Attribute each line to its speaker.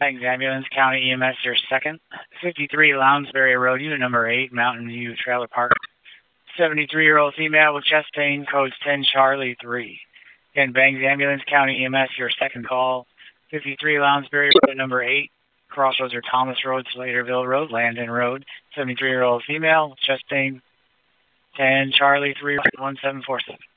Speaker 1: Thanks, Ambulance County EMS, your second. 53 Lounsbury Road, unit number 8, Mountain View Trailer Park. 73-year-old female with chest pain, codes 10 Charlie 3. Again, Bangs Ambulance County EMS, your second call. 53 Lounsbury Road, number 8. Crossroads or Thomas Road, Slaterville Road, Landon Road. 73-year-old female, chest pain, 10 Charlie 3 1747.